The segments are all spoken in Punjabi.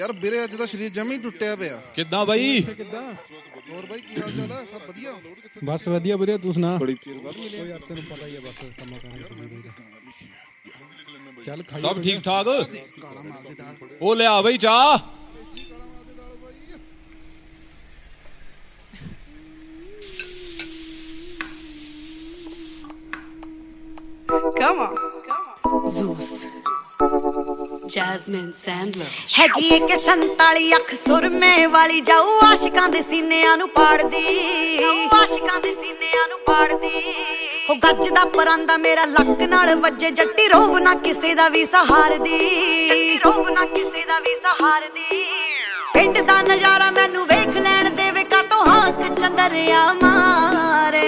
ਯਾਰ ਵੀਰੇ ਅੱਜ ਦਾ ਸਰੀਰ ਜਮੀ ਟੁੱਟਿਆ ਪਿਆ। ਕਿੱਦਾਂ ਬਾਈ? ਕਿੱਦਾਂ ਹੋਰ ਬਾਈ ਕੀ ਹਾਲ ਚਾਲ ਹੈ? ਸਭ ਵਧੀਆ? ਬਸ ਵਧੀਆ ਵੀਰੇ, ਤੂੰ ਸੁਣਾ? ਬੜੀ ਚਿਰ ਬਾਅਦ ਮਿਲੇ ਯਾਰ, ਤੈਨੂੰ ਪਤਾ ਹੀ ਆ ਬਸ ਕੰਮਾਂ ਕਰਾਂਗੇ। ਚੱਲ ਖਾਈ ਸਭ ਠੀਕ ਠਾਕ? ਕਾਲਾ ਮਾਲ ਦੀ ਦਾਲ। ਉਹ ਲਿਆ ਬਈ ਚਾਹ। Come on. Zeus. Jasmine Sandler. ਹੈਗੀ ਏ ਕਿ 47 ਅੱਖ ਸੁਰਮੇ ਵਾਲੀ, ਜਾਊ ਆਸ਼ਿਕਾਂ ਦੇ ਸੀਨਿਆਂ ਨੂੰ ਪਾੜਦੀ, ਆਸ਼ਿਕਾਂ ਦੇ ਸੀਨਿਆਂ ਨੂੰ ਪਾੜਦੀ। ਹੋ ਗੱਜਦਾ ਪਰਾਂਦਾ ਮੇਰਾ ਲੱਕ ਨਾਲ ਵੱਜੇ, ਜੱਟੀ ਰੋਬ ਨਾ ਕਿਸੇ ਦਾ ਵੀ ਸਹਾਰਦੀ, ਜੱਟੀ ਰੋਬ ਨਾ ਕਿਸੇ ਦਾ ਵੀ ਸਹਾਰਦੀ। ਪਿੰਡ ਦਾ ਨਜ਼ਾਰਾ ਮੈਨੂੰ ਵੇਖ ਲੈਣ ਦੇਵੇ, ਕਾਤੋਂ ਹੱਥ ਚੰਦਰਿਆ ਮਾਰੇ।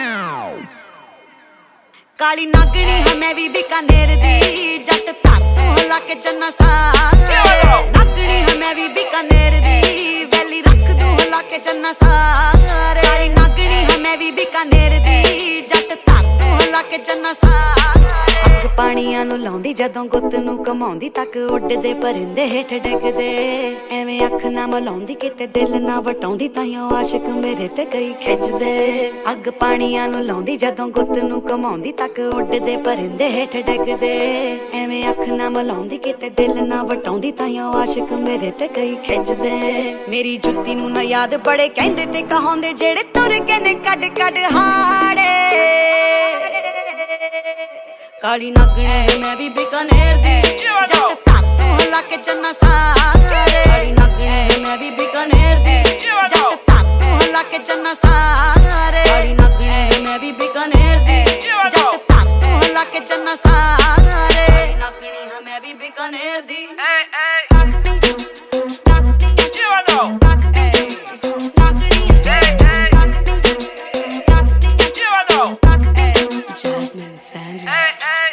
ਕਾਲੀ ਨਾਗਣੀ ਹੈ ਮੈਂ ਵੀ ਬੀਕਾਨੇਰ ਦੀ, ਜੱਟ ਧਰ ਤੋਂ ਹਿਲਾ ਕੇ ਚੰਨਾ ਸਾਰੇ। ਨਾਗਣੀ ਹੈ ਮੈਂ ਵੀ ਬੀਕਾਨੇਰ ਦੀ, ਵੈਲੀ ਰੱਖ ਦੂੰ ਹਿਲਾ ਕੇ ਚੰਨਾ ਸਾਰੇ। ਕਾਲੀ ਨਾਗਣੀ ਹੈ ਮੈਂ ਵੀ ਬੀਕਾਨੇਰ ਦੀ, ਜੱਟ ਧਰ ਤੋਂ ਹਿਲਾ ਕੇ ਚੰਨਾ ਸਾਰੇ। ਅੱਗ ਪਾਣੀਆਂ ਨੂੰ ਲਾਉਂਦੀ ਜਦੋਂ ਗੁੱਤ ਨੂੰ ਕਮਾਉਂਦੀ, ਤੱਕ ਉੱਡਦੇ ਪਰਿੰਦੇ ਹੇਠ ਡਿੱਗਦੇ। ਐਵੇਂ ਅੱਖ ਨਾ ਮਲਾਉਂਦੀ ਕਿਤੇ ਦਿਲ ਨਾ ਵਟਾਉਂਦੀ, ਤਾਈਓ ਆਸ਼ਿਕ ਮੇਰੇ ਤੇ ਕਈ ਖਿੱਚਦੇ। ਅੱਗ ਪਾਣੀਆਂ ਨੂੰ ਲਾਉਂਦੀ ਜਦੋਂ ਗੁੱਤ ਨੂੰ ਕਮਾਉਂਦੀ, ਤੱਕ ਉੱਡਦੇ ਪਰਿੰਦੇ ਹੇਠ ਡਿੱਗਦੇ। ਐਵੇਂ ਅੱਖ ਨਾ ਮਲਾਉਂਦੀ ਕਿਤੇ ਦਿਲ ਨਾ ਵਟਾਉਂਦੀ, ਤਾਈਓ ਆਸ਼ਿਕ ਮੇਰੇ ਤੇ ਕਈ ਖਿੱਚਦੇ। ਮੇਰੀ ਜੁੱਤੀ ਨੂੰ ਨਾ ਯਾਦ ਬੜੇ ਕਹਿੰਦੇ ਤੇ ਕਹਾਉਂਦੇ, ਜਿਹੜੇ ਤੁਰ ਕੇ ਨੇ ਕੱਢ ਕੱਢ ਹਾੜੇ। ਕਾਲੀ ਨਾਗਣੀ ਮੈਂ ਵੀ ਬੀਕਾਨੇਰ ਦੀ, ਜੱਟ ਧਰ ਤੋਂ ਹਿਲਾ ਕੇ ਚੰਨਾ ਸਾਰੇ। ਕਾਲੀ ਨਾਗਣੀ ਮੈਂ ਵੀ ਬੀਕਾਨੇਰ ਦੀ, ਜੱਟ ਧਰ ਤੋਂ ਹਿਲਾ ਕੇ ਚੰਨਾ ਸਾਰੇ। ਕਾਲੀ ਨਾਗਣੀ ਮੈਂ ਵੀ ਬੀਕਾਨੇਰ ਦੀ, ਜੱਟ ਧਰ ਤੋਂ ਹਿਲਾ ਕੇ ਚੰਨਾ ਸਾਰੇ। ਕਾਲੀ ਨਾਗਣੀ ਹਾਂ ਮੈਂ ਵੀ ਬੀਕਾਨੇਰ ਦੀ। Jasmine Sandler.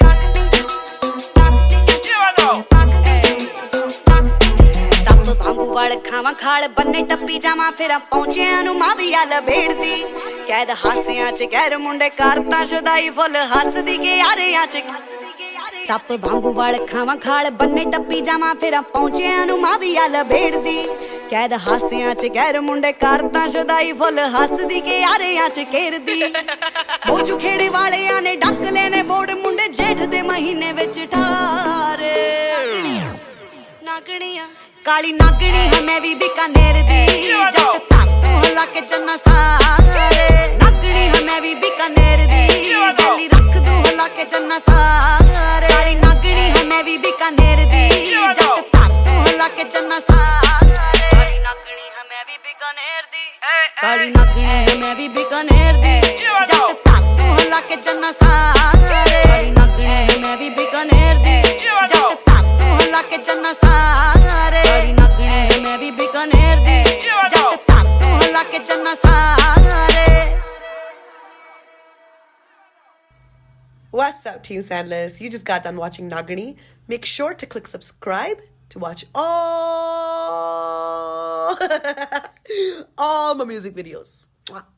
ਵਾਂਗੂ ਵੜ ਖਾਵਾਂ ਖਾਲ ਬੰਨੇ ਟੱਪੀ ਜਾਵਾਂ, ਫਿਰ ਪਹੁੰਚਿਆਂ ਨੂੰ ਮਾਵੀਆ ਲਬੇੜਦੀ। ਕੈਦ ਹਾਸਿਆਂ ਚ ਗੈਰ ਮੁੰਡੇ ਕਰਤਾ ਸ਼ੁਦਾਈ, ਫੁੱਲ ਹੱਸਦੀ ਕੇ ਯਾਰਿਆਂ ਚ। ਸੱਪ ਵਾਂਗੂ ਵੜ ਖਾਵਾਂ ਖਾਲ ਬੰਨੇ ਟੱਪੀ ਜਾਵਾਂ, ਫਿਰ ਪਹੁੰਚਿਆਂ ਨੂੰ ਮਾਵੀਆ ਲਬੇੜਦੀ। ਕੈਦ ਹਾਸਿਆਂ ਚ ਗੈਰ ਮੁੰਡੇ ਕਰਤਾ ਸ਼ੁਦਾਈ, ਫੁੱਲ ਹੱਸਦੀ ਕੇ ਯਾਰਿਆਂ ਚ ਘੇਰਦੀ। ਬੋਝੂ ਖੇੜੇ ਵਾਲਿਆਂ ਨੇ ਡੱਕ ਲੈਣੇ ਬੋੜ, ਮੁੰਡੇ ਜੇਠ ਦੇ ਮਹੀਨੇ ਵਿੱਚ ਠਾਰੇ। ਨਾਗਣੀਆਂ ਕਾਲੀ ਨਾਗਣੀ ਹੈ ਮੈਂ ਵੀ ਬੀਕਾਨੇਰ ਦੀ, ਜੱਟ ਧਰ ਤੋਂ ਹਿਲਾ ਕੇ ਚੰਨਾ ਸਾਰੇ। ਨਾਗਣੀ ਹੈ ਮੈਂ ਵੀ ਬੀਕਾਨੇਰ ਦੀ, ਵੈਲੀ ਰੱਖ ਦੂੰ ਹਿਲਾ ਕੇ ਚੰਨਾ ਸਾਰੇ। ਕਾਲੀ ਨਾਗਣੀ ਹੈ ਮੈਂ ਵੀ ਬੀਕਾਨੇਰ ਦੀ, ਜੱਟ ਧਰ ਤੋਂ ਹਿਲਾ ਕੇ ਚੰਨਾ ਸਾਰੇ। ਕਾਲੀ ਨਾਗਣੀ ਹੈ ਮੈਂ ਵੀ ਬੀਕਾਨੇਰ ਦੀ, ਕਾਲੀ ਨਾਗਣੀ ਹੈ ਮੈਂ ਵੀ ਬੀਕਾਨੇਰ ਦੀ, ਜੱਟ ਧਰ ਤੋਂ ਹਿਲਾ ਕੇ ਚੰਨਾ ਸਾਰੇ। ਕਾਲੀ ਨਾਗਣੀ ਹੈ ਮੈਂ ਵੀ ਬੀਕਾਨੇਰ ਦੀ, ਜੱਟ ਧਰ ਤੋਂ ਹਿਲਾ ਕੇ ਚੰਨਾ ਸਾਰੇ। ਕਾਲੀ ਨਾਗਣੀ ਹੈ ਮੈਂ ਵੀ ਬੀਕਾਨੇਰ ਦੀ, ਜੱਟ ਧਰ ਤੋਂ ਹਿਲਾ ਕੇ ਚੰਨਾ ਸਾਰੇ। What's up, Team Sandless? You just got done watching Nagini. Make sure to click subscribe to watch all my music videos. Mwah.